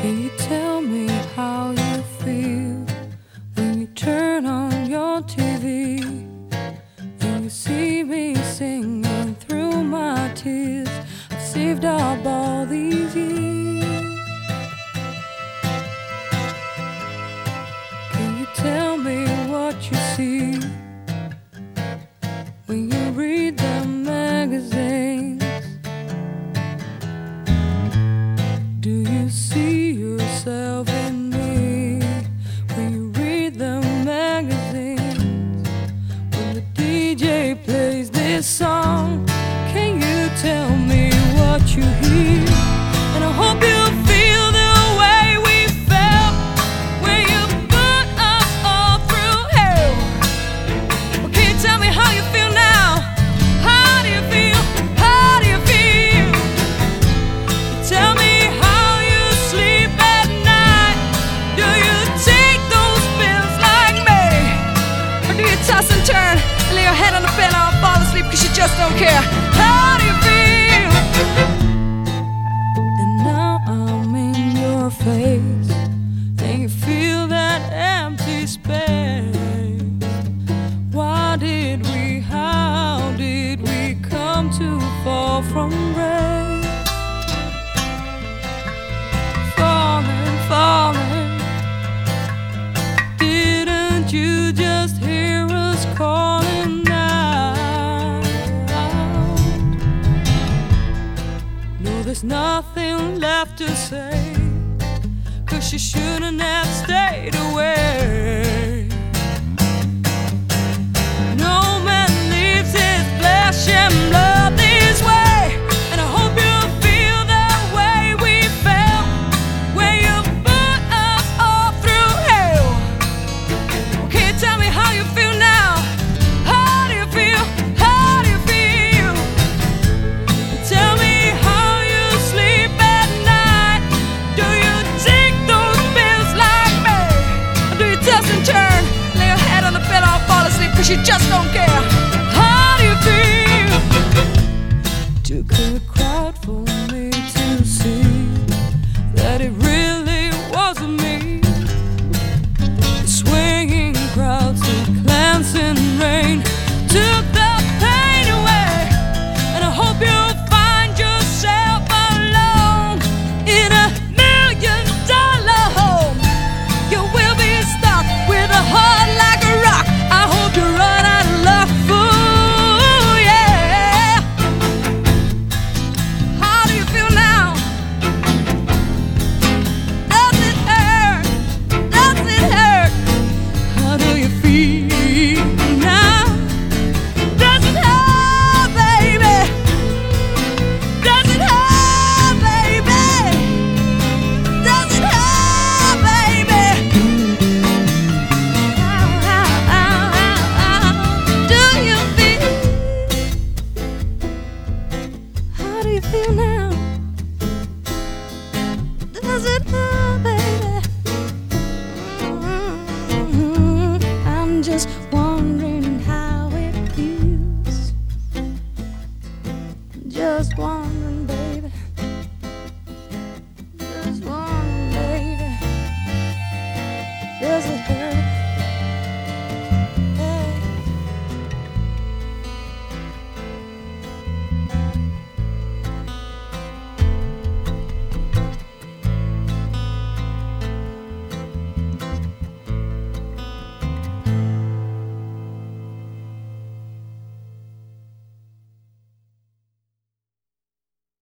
Can you tell me how you feel when you turn on your TV and you see me singing through my tears? I've saved up all these years. Can you tell me what you see when you read the magazines? Do you see yourself in me when you read the magazines? When the DJ plays this song, can you tell me what you hear? And I hope you feel the way we felt when you put us all through hell. Well, can you tell me how you feel now? How do you feel? How do you feel? Tell me how you sleep at night. Do you take those pills like me? Or do you toss and turn and lay your head on the pillow and fall asleep because you just don't care? How do you feel? And now I'm in your face and you feel that empty space. Why did we, how did we come to fall from grace? Falling, falling. Didn't you just hear us calling out? No, there's nothing left to say, 'cause you shouldn't have stayed away. No man leaves his flesh and blood this way, and I hope you feel the way we felt when you put us all through hell. Well, can you tell me how you feel now? How do you feel? How do you feel? Tell me how you sleep at night. Do you take those pills like me? Or do you toss and turn, lay your head on the pillow and fall asleep 'cause you just don't care? How do you feel? Took a crowd for me to see that it really wasn't me. The swinging crowds, the glancing rain took the pain away, and I hope you'll find yourself alone in $1 million home. You will be stuck with a heart like a rock. I hope you run out of luck, fool, yeah. How do you feel now? Does it hurt? Does it hurt? How do you feel now? Does it hurt, baby? Does it hurt, baby? Does it hurt, baby? Do you feel? How do you feel now? Does it hurt?